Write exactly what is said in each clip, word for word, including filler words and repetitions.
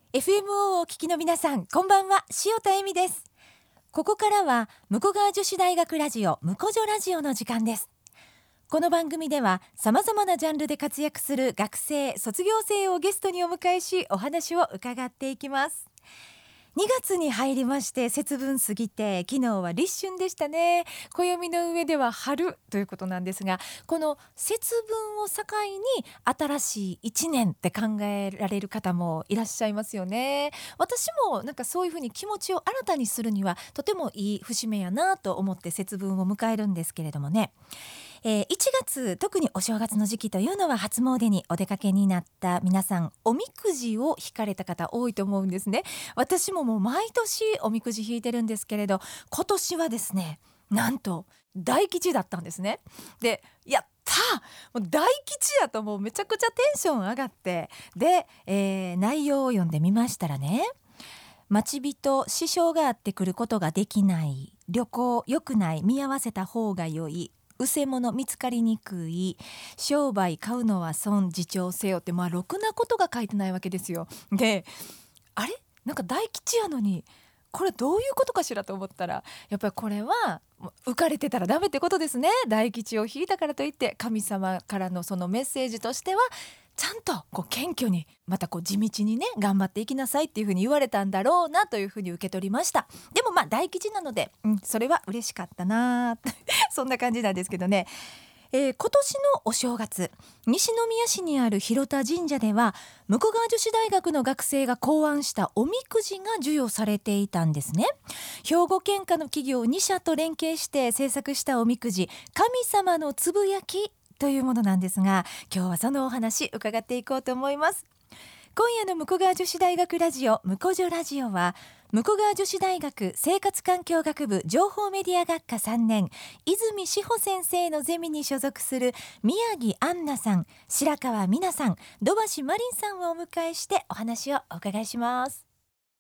エフエムオー をお聞きの皆さん、こんばんは。塩田恵美です。ここからは武庫川女子大学ラジオ武庫女ラジオの時間です。この番組では様々なジャンルで活躍する学生卒業生をゲストにお迎えし、お話を伺っていきます。にがつに入りまして、節分過ぎて昨日は立春でしたね。暦の上では春ということなんですが、この節分を境に新しいいちねんって考えられる方もいらっしゃいますよね。私もなんかそういうふうに気持ちを新たにするにはとてもいい節目やなと思って節分を迎えるんですけれどもね、えー、いちがつ、特にお正月の時期というのは初詣にお出かけになった皆さん、おみくじを引かれた方多いと思うんですね。私ももう毎年おみくじ引いてるんですけれど、今年はですね、なんと大吉だったんですね。で、やったー、もう大吉やともうめちゃくちゃテンション上がって、で、えー、内容を読んでみましたらね、待ち人、支障があってくることができない、旅行良くない、見合わせた方が良い、うせ者見つかりにくい、商売買うのは損、自重せよって、まあろくなことが書いてないわけですよ。で、あれなんか大吉やのにこれどういうことかしらと思ったら、やっぱりこれは浮かれてたらダメってことですね。大吉を引いたからといって神様からのそのメッセージとしては、ちゃんとこう謙虚に、またこう地道にね頑張っていきなさいっていうふうに言われたんだろうなというふうに受け取りました。でもまあ大吉なので、うん、それは嬉しかったなそんな感じなんですけどね。えー、今年のお正月、西宮市にある広田神社では武庫川女子大学の学生が考案したおみくじが授与されていたんですね。兵庫県下の企業にしゃと連携して制作したおみくじ、神様のつぶやきというものなんですが、今日はそのお話伺っていこうと思います。今夜の武庫川女子大学ラジオ武庫女ラジオは、武庫川女子大学生活環境学部情報メディア学科さんねん、泉志保先生のゼミに所属する宮城杏奈さん、白川美奈さん、土橋真凛さんをお迎えしてお話をお伺いします。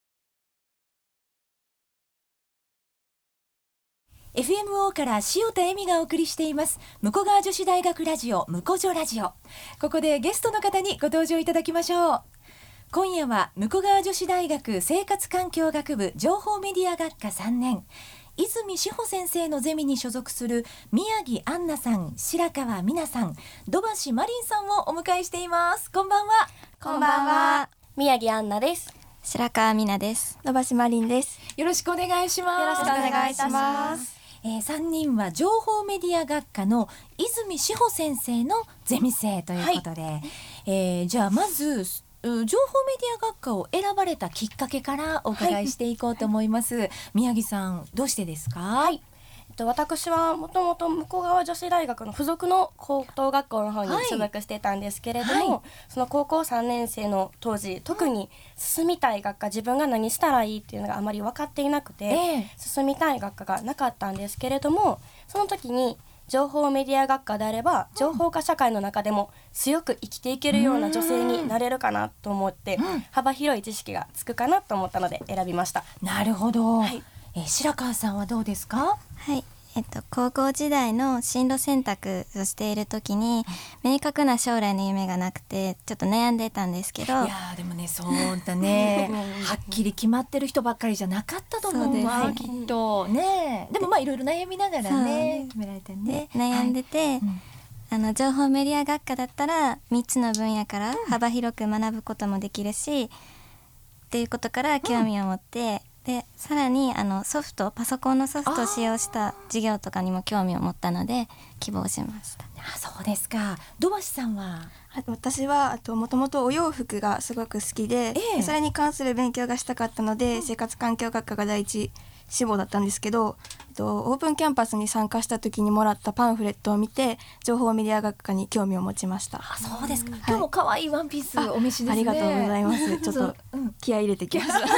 エフエムオー から塩田恵美がお送りしています武庫川女子大学ラジオ武庫女ラジオ。ここでゲストの方にご登場いただきましょう。今夜は武庫川女子大学生活環境学部情報メディア学科さんねん、泉志保先生のゼミに所属する宮城杏奈さん、白川美奈さん、土橋真凛さんをお迎えしています。こんばんは。 こんばんは。宮城杏奈です。 白川美奈です。 土橋真凛です。 よろしくお願いします。 よろしくお願いいたします。 えー、さんにんは情報メディア学科の泉志保先生のゼミ生ということで、はい、えー、じゃあまず情報メディア学科を選ばれたきっかけからお伺いしていこうと思います、はい、宮城さん、どうしてですか？ はい、えっと、私はもともと武庫川女子大学の附属の高等学校の方に所属していたんですけれども、はいはい、その高校さんねん生の当時、特に進みたい学科、自分が何したらいいっていうのがあまり分かっていなくて、えー、進みたい学科がなかったんですけれども、その時に情報メディア学科であれば情報化社会の中でも強く生きていけるような女性になれるかなと思って、うん、幅広い知識がつくかなと思ったので選びました。 なるほど、はい、えー、白川さんはどうですか？ はい、えっと、高校時代の進路選択をしている時に明確な将来の夢がなくてちょっと悩んでたんですけど、 いやでもね、そうだねはっきり決まってる人ばっかりじゃなかったと思うわ、きっとね。でもまあいろいろ悩みながらね決められてね、 悩んでて、はい、うん、あの情報メディア学科だったらみっつの分野から幅広く学ぶこともできるし、うん、っていうことから興味を持って、うん、でさらにあのソフトパソコンのソフトを使用した授業とかにも興味を持ったので希望しました。 あ、そうですか。土橋さんは？ 私はもともとお洋服がすごく好きで、ええ、それに関する勉強がしたかったので、うん、生活環境学科が第一志望だったんですけど、オープンキャンパスに参加した時にもらったパンフレットを見て情報メディア学科に興味を持ちました。 あ、そうですか、はい、今日も可愛いワンピースお召しですね。 ありがとうございます。ちょっと気合い入れてきました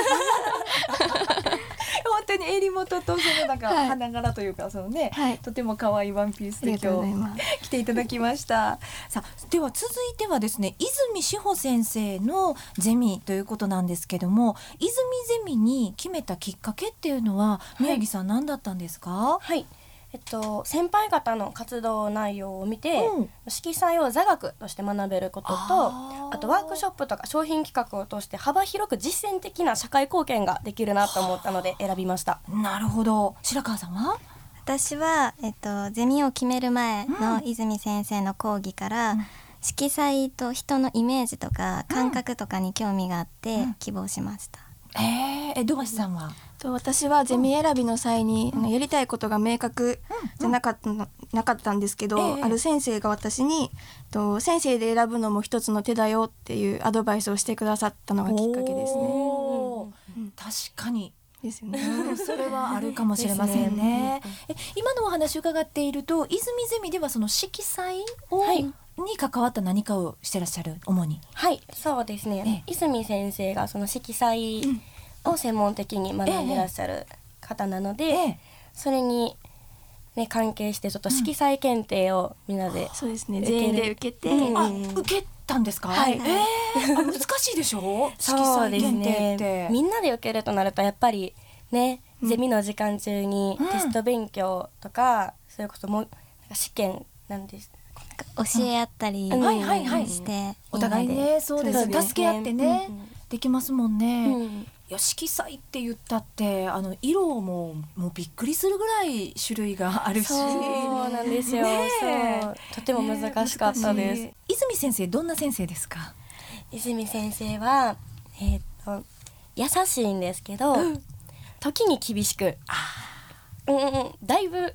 本当に襟元とそのなんか花柄というか、そのね、はい、とても可愛いワンピースで今日来ていただきました。さあ、では続いてはですね、泉志保先生のゼミということなんですけども、泉ゼミに決めたきっかけっていうのは宮城さん何だったんですか？ はい、 えっと、先輩方の活動内容を見て、 うん、 色彩を座学として学べることと あ, あとワークショップとか商品企画を通して幅広く実践的な社会貢献ができるなと思ったので選びました。 なるほど。白川さんは？ 私は、えっと、ゼミを決める前の泉先生の講義から、うん、色彩と人のイメージとか感覚とかに興味があって希望しました。 うん、えー、土橋さんは？ 私はゼミ選びの際に、うん、やりたいことが明確じゃなかったの、うん、なかったんですけど、えー、ある先生が私にと先生で選ぶのも一つの手だよっていうアドバイスをしてくださったのがきっかけですね。 うん、確かにですよね。 それはあるかもしれませんね。え今のお話伺っていると泉ゼミではその色彩を、はい、に関わった何かをしてらっしゃる主に？ はいそうですね、ええ、泉先生がその色彩を専門的に学んでらっしゃる方なので、ええ、それに、ね、関係してちょっと色彩検定をみんなで、 うん、そうですね全員で受けて、 うん、あ受けたんですか？ はい、 えー、あ難しいでしょ色彩検定って、 ね、みんなで受けるとなるとやっぱりね、うん、ゼミの時間中にテスト勉強とか、うん、それこそも試験なんです教え合ったりして、うんはいはいはい、 お互いねそうですね助け合ってね、うん、できますもんね、うん、いや色彩って言ったってあの色ももうびっくりするぐらい種類があるしそうなんですよ、ね、そうとても難しかったです、 ね、泉先生どんな先生ですか？ 泉先生は、えー、っと優しいんですけど、うん、時に厳しくうんうん、だいぶ、うん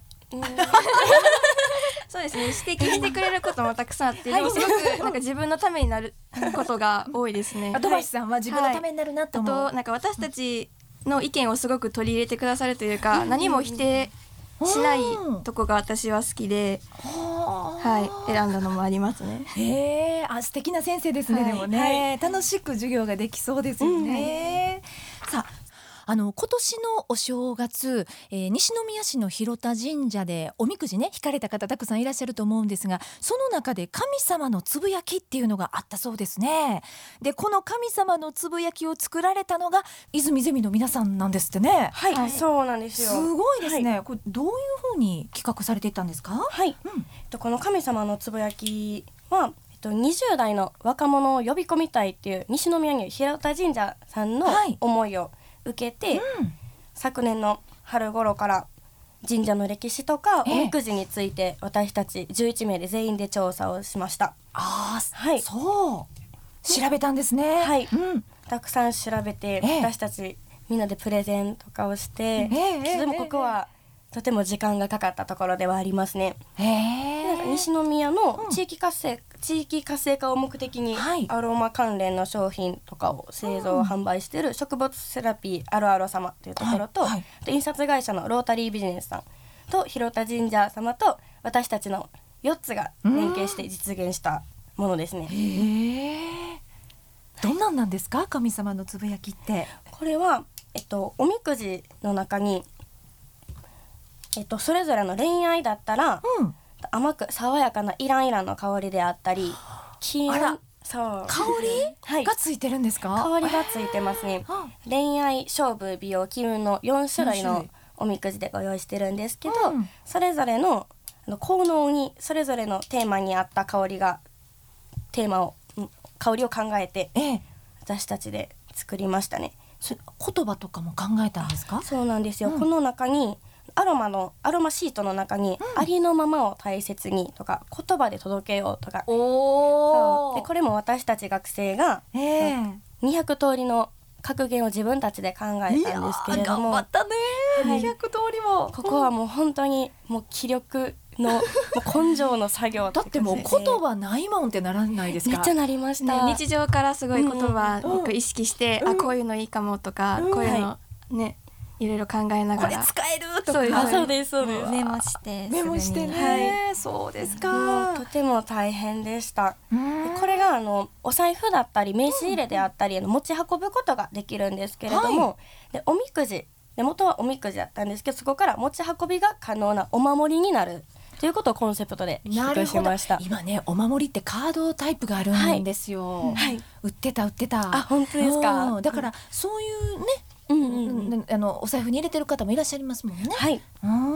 そうですね指摘してくれることもたくさんあって、はい、でもすごくなんか自分のためになることが多いですね。 土橋さんは自分のためになるなと思う、 はい、あとなんか私たちの意見をすごく取り入れてくださるというか、うん、何も否定しないとこが私は好きで、はい、選んだのもありますね。 へーあ素敵な先生ですね、はい、でもね、はい、楽しく授業ができそうですよね、うん、さああの今年のお正月、えー、西宮市の広田神社でおみくじね引かれた方たくさんいらっしゃると思うんですが、その中で神様のつぶやきっていうのがあったそうですね。でこの神様のつぶやきを作られたのが泉ゼミの皆さんなんですってね。 はい、はい、そうなんですよ。 すごいですね、はい、これどういうふうに企画されていったんですか？ はい、うん、この神様のつぶやきはにじゅう代の若者を呼び込みたいっていう西宮に広田神社さんの思いを受けて、うん、昨年の春頃から神社の歴史とかおみくじについて私たちじゅういちめいで全員で調査をしました。 あ、はい、そう調べたんですね。 はい、うん、たくさん調べて、ええ、私たちみんなでプレゼンとかをして、ええ、でもここはとても時間がかかったところではありますね。 えなんか西宮の地域活性、うん、地域活性化を目的にアロマ関連の商品とかを製造、販売している植物セラピーアロアロ様というところと、はいはい、で印刷会社のロータリービジネスさんと広田神社様と私たちのよっつが連携して実現したものですね。 へー、どんなんなんですか神様のつぶやきって？ これは、えっと、おみくじの中に、えっと、それぞれの恋愛だったら、うん、甘く爽やかなイランイランの香りであったり、金あらそう香り、はい、がついてるんですか？ 香りがついてますね。恋愛、勝負、美容、金運のよんしゅるいのおみくじでご用意してるんですけど、うん、それぞれの効能にそれぞれのテーマに合った香りがテーマを香りを考えて、ええ、私たちで作りましたね。 言葉とかも考えたんですか？ そうなんですよ、うん、この中にアロマのアロマシートの中に、うん、ありのままを大切にとか言葉で届けようとか、 おでこれも私たち学生が、えー、にひゃくとおりの格言を自分たちで考えたんですけれども、 頑張ったね、はい、にひゃくとおりも。 ここはもう本当にもう気力のもう根性の作業だってもう言葉ないもんってならないですか？ めっちゃなりました、 ね、日常からすごい言葉を意識して、うん、あこういうのいいかもとか、うん、こういうの、はい、ねいろいろ考えながらこれ使えるとか、 そうですそうです、 メモしてメモしてね、はい、そうですか。 とても大変でした。でこれがあのお財布だったり名刺入れであったり、うん、持ち運ぶことができるんですけれども、はい、でおみくじで元はおみくじだったんですけど、そこから持ち運びが可能なお守りになるということをコンセプトで企画しました。 今ねお守りってカードタイプがあるんですよ、はい、売ってた売ってた。 あ本当ですか？ だからそういうね、うんうんうん、あのお財布に入れてる方もいらっしゃいますもんね。 はい、 うん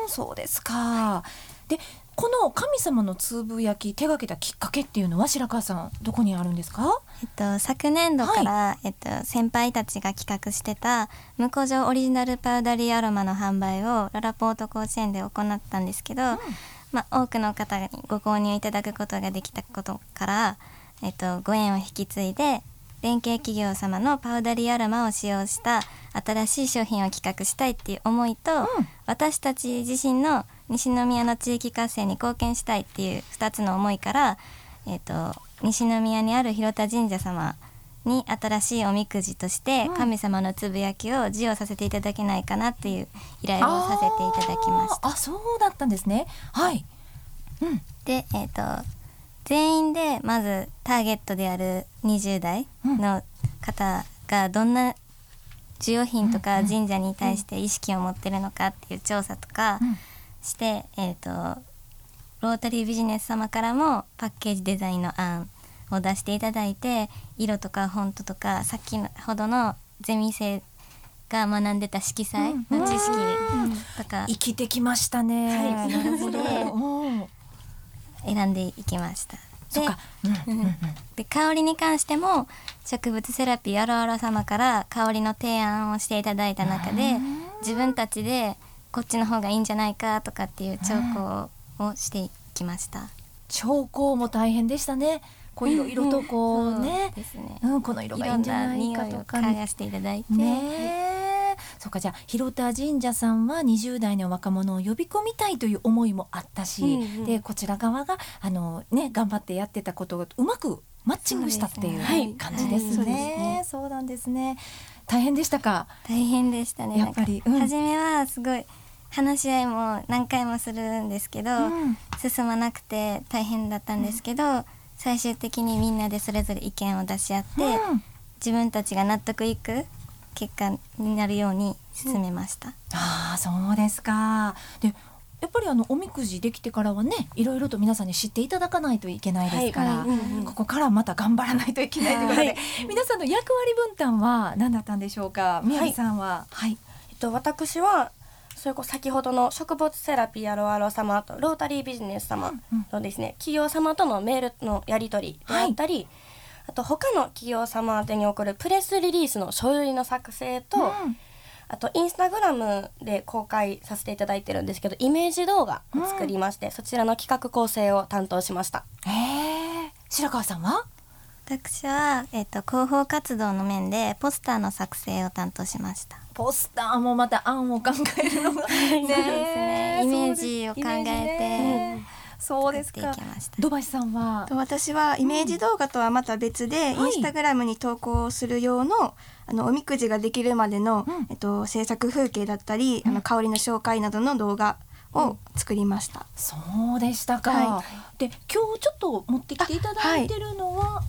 そうですか。でこの神様のつぶやき手がけたきっかけっていうのは白川さんどこにあるんですか？ えっと、昨年度から、はい、えっと、先輩たちが企画してたムコジョオリジナルパウダリーアロマの販売をララポート甲子園で行ったんですけど、うんまあ、多くの方にご購入いただくことができたことから、えっと、ご縁を引き継いで連携企業様のパウダリーアロマを使用した新しい商品を企画したいっていう思いと、うん、私たち自身の西宮の地域活性に貢献したいっていうふたつの思いから、えっと、西宮にある広田神社様に新しいおみくじとして神様のつぶやきを授与させていただけないかなっていう依頼をさせていただきました。 あ、そうだったんですね。はい、うん、 で、えっと全員でまずターゲットであるにじゅう代の方がどんな需要品とか神社に対して意識を持ってるのかっていう調査とかして、えーと、ロータリービジネス様からもパッケージデザインの案を出していただいて、色とかフォントとかさっきほどのゼミ生が学んでた色彩の知識とか、 生きてきましたね。 はい、なるほど選んでいきました。で、うんうんうん、で香りに関しても植物セラピーアロアロ様から香りの提案をしていただいた中で、自分たちでこっちの方がいいんじゃないかとかっていう調香をしていきました。 調香も大変でしたね。こういろいろとこうね、 そうですね、 うん、この色がいいんじゃないかとか、 いろんな匂いを嗅がしていただいて、 ね、そうか。じゃあ広田神社さんはにじゅう代の若者を呼び込みたいという思いもあったし、うんうん、でこちら側があの、ね、頑張ってやってたことがうまくマッチングしたっていう感じですね。そうですね。そうなんですね。大変でしたか？ 大変でしたね。やっぱり、うん、初めはすごい話し合いも何回もするんですけど、うん、進まなくて大変だったんですけど、うん、最終的にみんなでそれぞれ意見を出し合って、うん、自分たちが納得いく結果になるように進めました。うん、 ああ、そうですか。でやっぱりあのおみくじできてからはね、いろいろと皆さんに知っていただかないといけないですから、はい、うんうん、ここからまた頑張らないといけないということで、はい、皆さんの役割分担は何だったんでしょうか？宮城さんは、はい、 えっと、私はそれこそ先ほどの植物セラピーアロアロ様とロータリービジネス様のですね、うんうん、企業様とのメールのやり取りであったり、はい、あと他の企業様宛てに送るプレスリリースの書類の作成と、うん、あとインスタグラムで公開させていただいてるんですけど、イメージ動画を作りまして、うん、そちらの企画構成を担当しました。 へー、白川さんは？ 私は、えっと、広報活動の面でポスターの作成を担当しました。 ポスターもまた案を考えるのがね、 ね、イメージを考えて、ね、 そうですか。土橋さんは？ 私はイメージ動画とはまた別で、うん、インスタグラムに投稿する用の、あのおみくじができるまでの、うん、えっと、制作風景だったり、うん、あの香りの紹介などの動画を作りました。うん、 そうでしたか。はい、で今日ちょっと持ってきていただいてるのは、はい、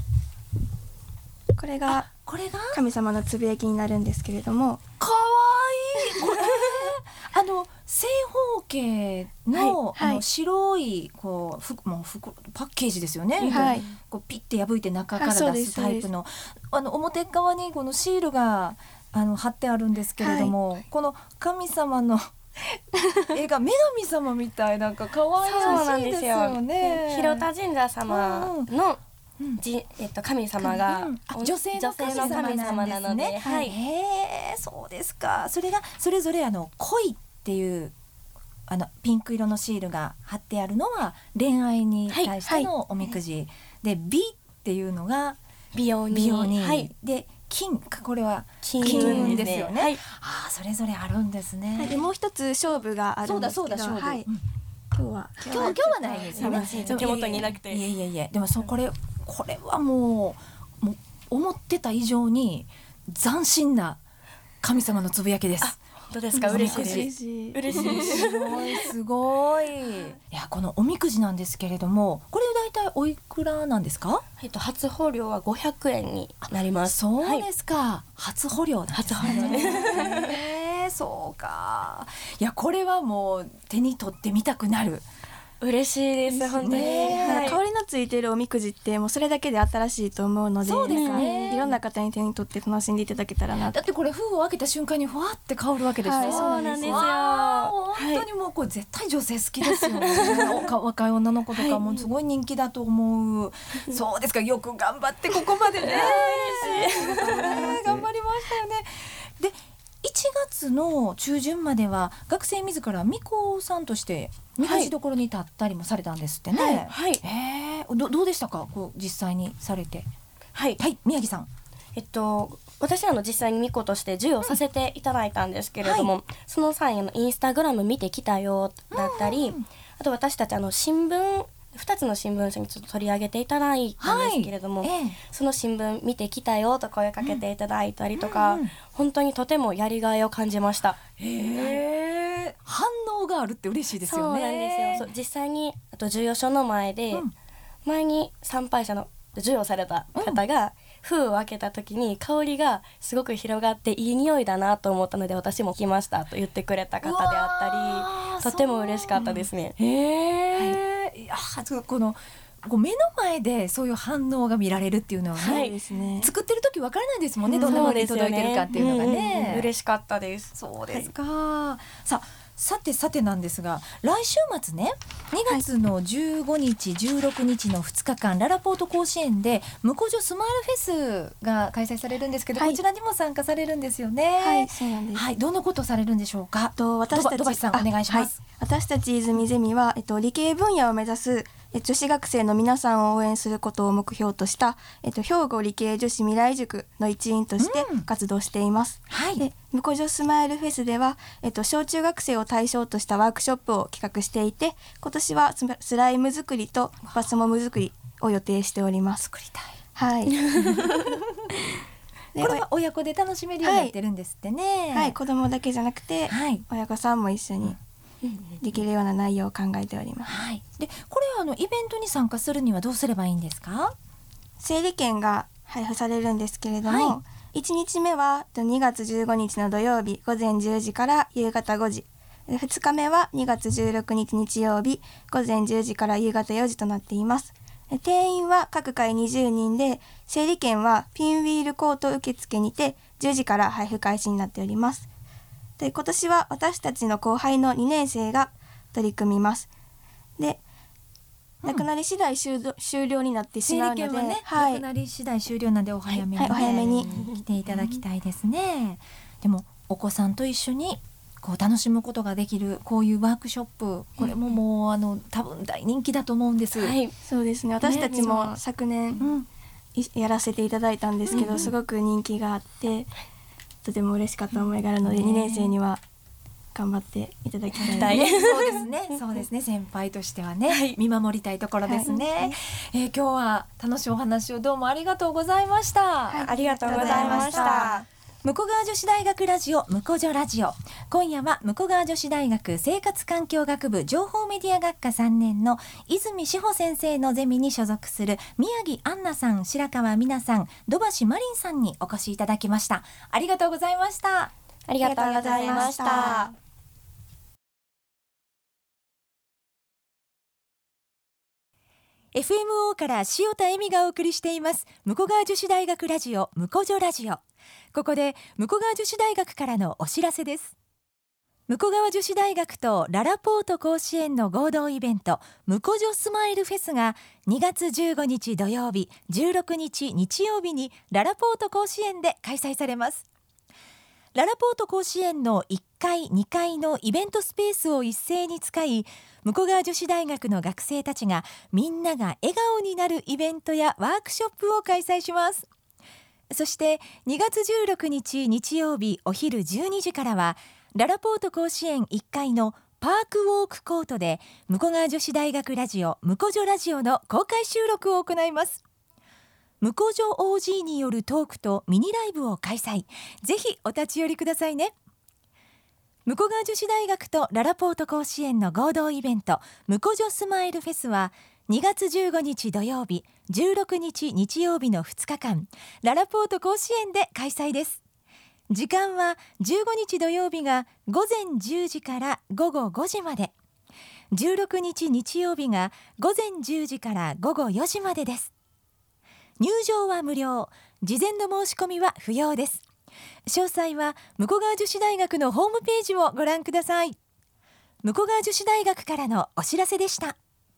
これが神様のつぶやきになるんですけれども、 かわいいこれあの正方形 の,、はい、あの白いこうふもうふパッケージですよね、はい、こうピッて破いて中から出すタイプの、あの表側にこのシールがあの貼ってあるんですけれども、はい、この神様の絵が女神様みたい、なんか可愛らしいですよね。 広田神社様の、うんじえっと、神様が、 うん、女性の神様なので、ね、はい、へー、そうですか。それがそれぞれあの恋っていうあのピンク色のシールが貼ってあるのは恋愛に対してのおみくじ、はいはい、で美っていうのが美容に、 美容に、 はい、 で金これは金運ですよね。 はい、 あ、それぞれあるんですね。 はい、でもう一つ勝負があるんですけど、 そうだそうだ勝負、はい、うん、 今日は今日は今日はないですよね。 手元になくて、 いやいやいや、でもそこれこれはもう、もう思ってた以上に斬新な神様のつぶやきです。 本当ですか？嬉しい嬉しい嬉しいすごいすごい。いや、このおみくじなんですけれども、これ大体おいくらなんですか？ えっと、初穂料はごひゃくえんになります。 そうですか、はい、初穂料なんですね。初穂料ね。そうか。いや、これはもう手に取ってみたくなる嬉しいです本当に、 はい、香りのついてるおみくじってもうそれだけで新しいと思うので、 そうですね、 いろんな方に手に取って楽しんでいただけたらな。 だってこれ封を開けた瞬間にふわって香るわけでしょ、 はい、 そうなんですよ。 本当にもうこれ絶対女性好きですよね、若い女の子とかもすごい人気だと思う、はい、そうですか、よく頑張ってここまでね頑張りましたよね。でいちがつの中旬までは学生自ら巫女さんとしてみこしどころに立ったりもされたんですってね。 はいはい、 えー、ど, どうでしたか、こう実際にされて。 はい、 はい、宮城さん。 えっと、私はの実際に巫女として授与させていただいたんですけれども、うんはい、その際のインスタグラム見てきたよだったり、うん、あと私たちあの新聞ふたつの新聞社にちょっと取り上げていただいたんですけれども、はいええ、その新聞見てきたよと声かけていただいたりとか、うんうん、本当にとてもやりがいを感じました。 へー、反応があるって嬉しいですよね。 そうなんですよ。そう実際にあと授与所の前で、うん、前に参拝者の授与された方が、うん封を開けた時に香りがすごく広がっていい匂いだなと思ったので私も来ましたと言ってくれた方であったりとても嬉しかったですね。 へー、はい、いやこのこう目の前でそういう反応が見られるっていうのはね、はい、作ってる時わからないですもんね、どんな風に届いてるかっていうのがね、 うんうん、嬉しかったです。 そうですか、はい、さあさてさてなんですが来週末ねにがつのじゅうごにち、じゅうろくにちのふつかかんララポート甲子園でむこじょスマイルフェスが開催されるんですけど、はい、こちらにも参加されるんですよね。 はい、そうなんです、 はい、どんなことをされるんでしょうか。 と私たち土橋さんお願いします。 はい、私たち泉ゼミは、えっと、理系分野を目指す女子学生の皆さんを応援することを目標とした、えっと、兵庫理系女子未来塾の一員として活動しています、うんはい、でむこじょスマイルフェスでは、えっと、小中学生を対象としたワークショップを企画していて、今年はスライム作りとバスモム作りを予定しております。 作りたい、 はいこれは親子で楽しめるようになってるんですってね。 はい、はい、子供だけじゃなくて、はい、親御さんも一緒にできるような内容を考えております、 はい、でこれあのイベントに参加するにはどうすればいいんですか。 整理券が配布されるんですけれども、はい、いちにちめはにがつじゅうごにちの土曜日ごぜんじゅうじから夕方ごじ、ふつかめはにがつじゅうろくにち日曜日ごぜんじゅうじから夕方よじとなっています。定員は各回にじゅうにんで、整理券はピンウィールコート受付にてじゅうじから配布開始になっております。で今年は私たちの後輩のにねんせいが取り組みます。で、うん、なくなり次第終了になってしまうので、整理券はね、はい、 なくなり次第終了なのでお早めに、ねはいはい、お早めに来ていただきたいですね、うん、でもお子さんと一緒にこう楽しむことができるこういうワークショップ、これももうあの多分大人気だと思うんです、 はい、そうですね。私たちも昨年、ね、うん、やらせていただいたんですけど、うん、すごく人気があってとても嬉しかった思いがあるので、うん、にねんせいには頑張っていただきたいです。 そうですね、そうですね、先輩としてはね、はい、見守りたいところですね、はい、えー、今日は楽しいお話をどうもありがとうございました、 はい、ありがとうございました。 武庫川女子大学ラジオむこじょラジオ、今夜は武庫川女子大学生活環境学部情報メディア学科さんねんの泉志保先生のゼミに所属する宮城杏奈さん、白川美奈さん、土橋真凛さんにお越しいただきました。ありがとうございました。 ありがとうございました。 エフエムオー から塩田恵美がお送りしています武庫川女子大学ラジオむこじょラジオ。ここで武庫川女子大学からのお知らせです。武庫川女子大学とララポート甲子園の合同イベントむこじょスマイルフェスがにがつじゅうごにち土曜日、じゅうろくにち日曜日にララポート甲子園で開催されます。ララポート甲子園のいっかい、にかいのイベントスペースを一斉に使い、武庫川女子大学の学生たちがみんなが笑顔になるイベントやワークショップを開催します。そしてにがつじゅうろくにち日曜日お昼じゅうにじからはララポート甲子園いっかいのパークウォークコートで武庫川女子大学ラジオむこじょラジオの公開収録を行います。むこじょ オージー によるトークとミニライブを開催。ぜひお立ち寄りくださいね。武庫川女子大学とララポート甲子園の合同イベントむこじょスマイルフェスはにがつじゅうごにち土曜日、じゅうろくにち日曜日のふつかかんララポート甲子園で開催です。時間はじゅうごにち土曜日がごぜんじゅうじからごごごじまで、 じゅうろくにち日曜日がごぜんじゅうじからごごよじまでです。入場は無料、事前の申し込みは不要です。詳細は武庫川女子大学のホームページをご覧ください。武庫川女子大学からのお知らせでした。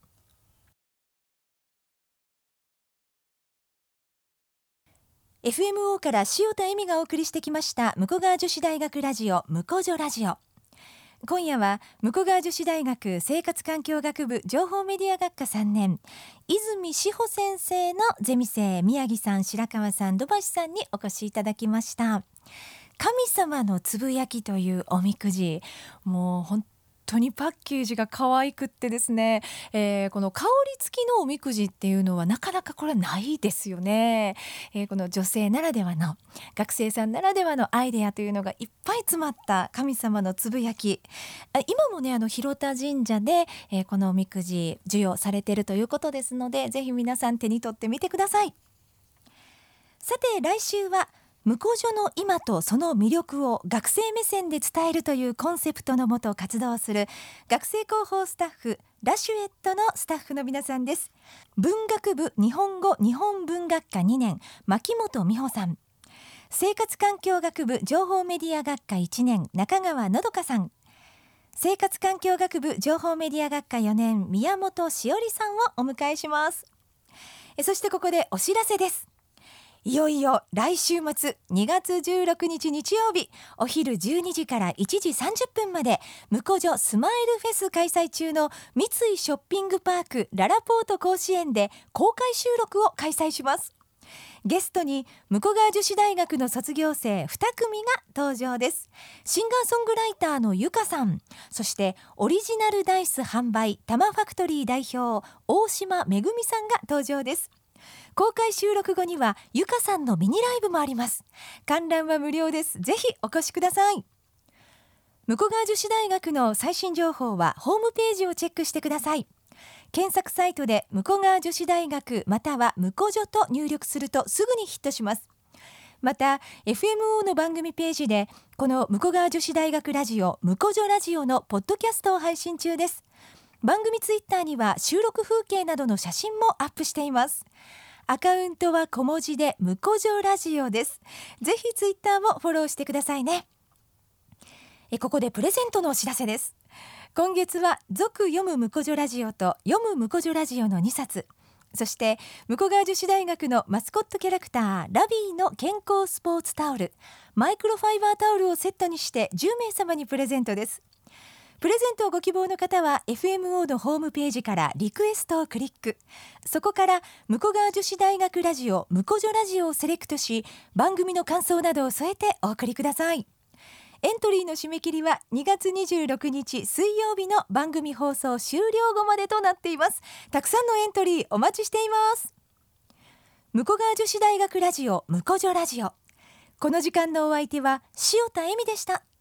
エフエムオー から塩田恵美がお送りしてきました武庫川女子大学ラジオ武庫女ラジオ。今夜は武庫川女子大学生活環境学部情報メディア学科さんねん泉志保先生のゼミ生宮城さん、白川さん、土橋さんにお越しいただきました。神様のつぶやきというおみくじ、もう本当にパッケージが可愛くってですね、えー、この香り付きのおみくじっていうのはなかなかこれないですよね、えー、この女性ならではの、学生さんならではのアイデアというのがいっぱい詰まった神様のつぶやき、今もねあの広田神社で、えー、このおみくじ授与されているということですので、ぜひ皆さん手に取ってみてください。さて来週は婿女の今とその魅力を学生目線で伝えるというコンセプトのもと活動する学生広報スタッフラシュエットのスタッフの皆さんです。文学部日本語日本文学科にねん牧本美穂さん、生活環境学部情報メディア学科いちねん中川のどかさん、生活環境学部情報メディア学科よねん宮本しおりさんをお迎えします。そしてここでお知らせです。いよいよ来週末にがつじゅうろくにち日曜日お昼じゅうにじからいちじさんじゅっぷんまで婿女スマイルフェス開催中の三井ショッピングパークララポート甲子園で公開収録を開催します。ゲストに武庫川女子大学の卒業生にくみが登場です。シンガーソングライターのゆかさん、そしてオリジナルダイス販売タマファクトリー代表大島めぐみさんが登場です。公開収録後にはゆかさんのミニライブもあります。観覧は無料です。ぜひお越しください。武庫川女子大学の最新情報はホームページをチェックしてください。検索サイトで武庫川女子大学または武庫女と入力するとすぐにヒットします。また エフエムオー の番組ページでこの武庫川女子大学ラジオ武庫女ラジオのポッドキャストを配信中です。番組ツイッターには収録風景などの写真もアップしています。アカウントは小文字で武庫女ラジオです。ぜひツイッターもフォローしてくださいね。えここでプレゼントのお知らせです。今月は続読む武庫女ラジオと読む武庫女ラジオのにさつ、そして武庫川女子大学のマスコットキャラクターラビーの健康スポーツタオル、マイクロファイバータオルをセットにしてじゅうめいさまにプレゼントです。プレゼントをご希望の方は エフエムオー のホームページからリクエストをクリック、そこから武庫川女子大学ラジオ武庫女ラジオをセレクトし、番組の感想などを添えてお送りください。エントリーの締め切りはにがつにじゅうろくにち水曜日の番組放送終了後までとなっています。たくさんのエントリーお待ちしています。武庫川女子大学ラジオ武庫女ラジオ、この時間のお相手は塩田恵美でした。